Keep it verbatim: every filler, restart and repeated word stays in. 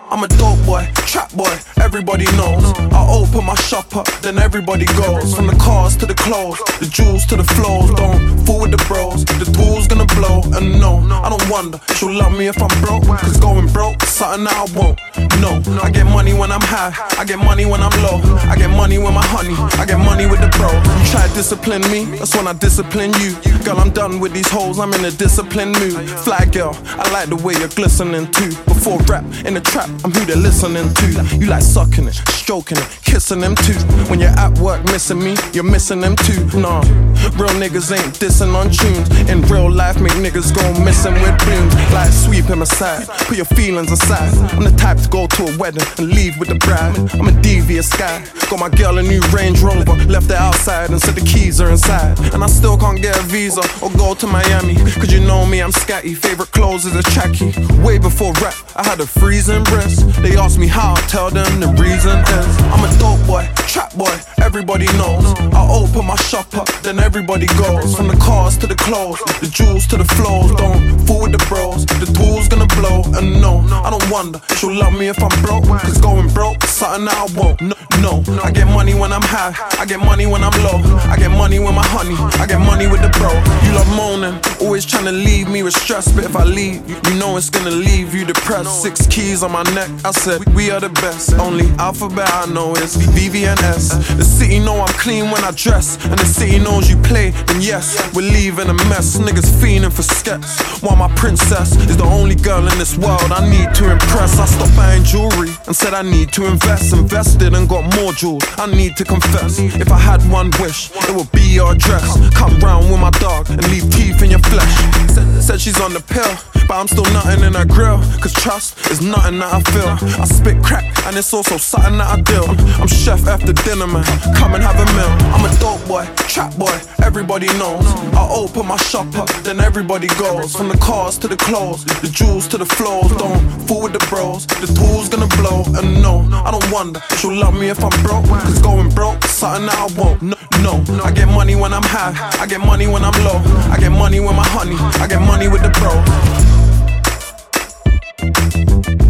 I'm a dope boy, trap boy, everybody knows. I open my shop up, then everybody goes. From the cars to the clothes, the jewels to the flows. Don't fool with the bros, the tool's gonna blow. And no, I don't wonder, she'll love me if I'm broke. Cause going broke, something that I won't. No, I get money when I'm high, I get money when I'm low. I get money with my honey, I get money with the bro. You try to discipline me, that's when I discipline you. Girl, I'm done with these hoes, I'm in a disciplined mood. Fly girl, I like the way you're glistening too. Before rap, in the trap, I'm who they're listening to. You like sucking it, stroking it, kissing them too. When you're at work missing me, you're missing them too. Nah, real niggas ain't dissing on tunes. In real life, make niggas go missing with blooms. Like sweep him aside, put your feelings aside. I'm the type to go to a wedding and leave with the bride. I'm a devious guy, got my girl a new Range Rover, left it outside and said the keys are inside. And I still can't get a visa or go to Miami, cause you know me, I'm scatty. Favorite clothes is a tracky. Way before rap, I had a freezing breast. They ask me how, I tell them the reason is I'm a dope boy, trap boy, everybody knows. I open my shop up, then everybody goes. From the cars to the clothes, the jewels to the flows. Don't fool with the bros, the tool's gonna blow. And no, I don't wonder, she'll love me if I'm broke. Cause going broke, something that I won't. No, no, I get money when I'm high, I get money when I'm low. I get money with my honey, I get money with the bro. You love moaning, always trying to leave me with stress. But if I leave, you know it's gonna leave you depressed. Six keys on my neck, I said we are the best. Only alphabet I know is V V N S. The city know I'm clean when I dress, and the city knows you play, then yes, we're leaving a mess. Niggas fiending for skets, while my princess is the only girl in this world I need to impress. I stopped buying jewelry and said I need to invest. Invested and got more jewels, I need to confess. If I had one wish, it would be your address. Come round with my dog and leave teeth in your flesh. Said, said she's on the pill, but I'm still nothing in her grill. Cause trust is nothing that I feel. I spit crack and it's also something that I deal. I'm chef after dinner, man, come and have a meal. I'm a dope boy, trap boy, everybody knows. I open my shop up, then everybody goes. From the cars to the clothes, the jewels to the flows. Don't fool with the bros, the tool's gonna blow. And no, I don't wonder, she'll love me if I'm broke. Cause going broke, something that I won't. No, no, I get money when I'm high, I get money when I'm low. I get money with my honey, I get money with the bros.